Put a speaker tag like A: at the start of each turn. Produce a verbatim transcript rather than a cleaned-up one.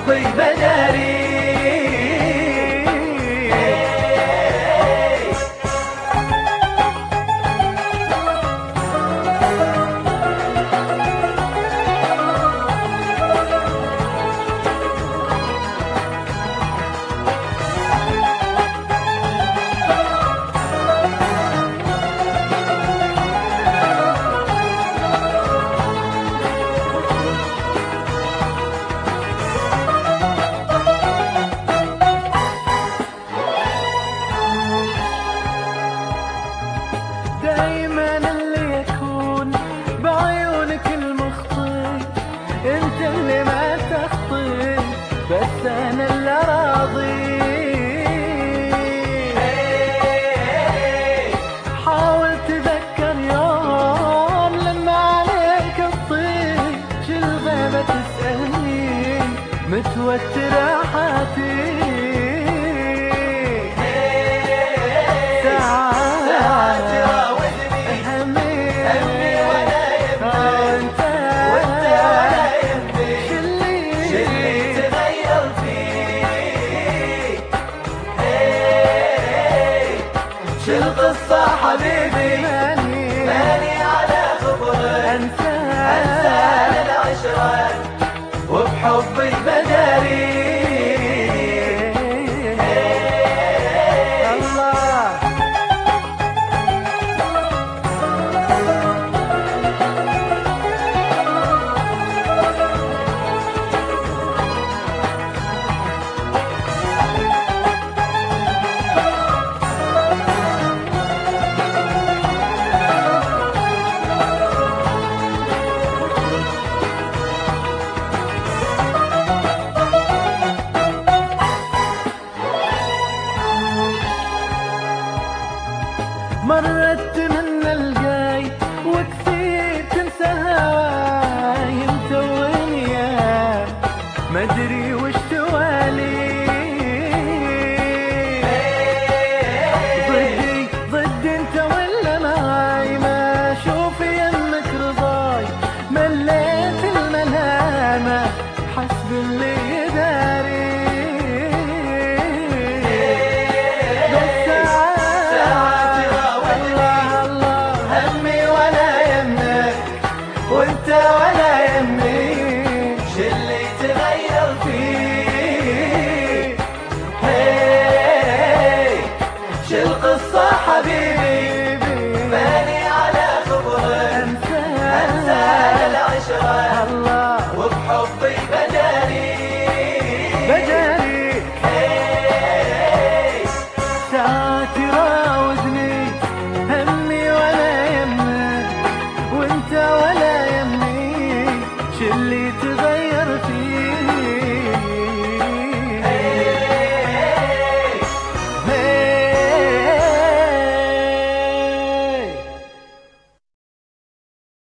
A: وبحبي بداري.
B: دايما اللي يكون بعيونك المخطي، انت اللي ما تخطي، بس انا اللي راضي. حاول تذكر يوم لما عليك الطيب، شل غيبة تسألني متوترة حاتي.
A: شو القصة حبيبي ماني ماني على خبرك، انسى انسى العشرة وبحبي بداري.
B: مرت من الجاي وكثير تنسى هواي، انت وياي ما ادري وش توالي. ضدي ضد انت ولا معاي، ما اشوف يمك رضاي، مليت الملامة حسب اللي يداري.
A: وانت ولا يهمني شو اللي تغير فيه. هي شو القصة حبيبي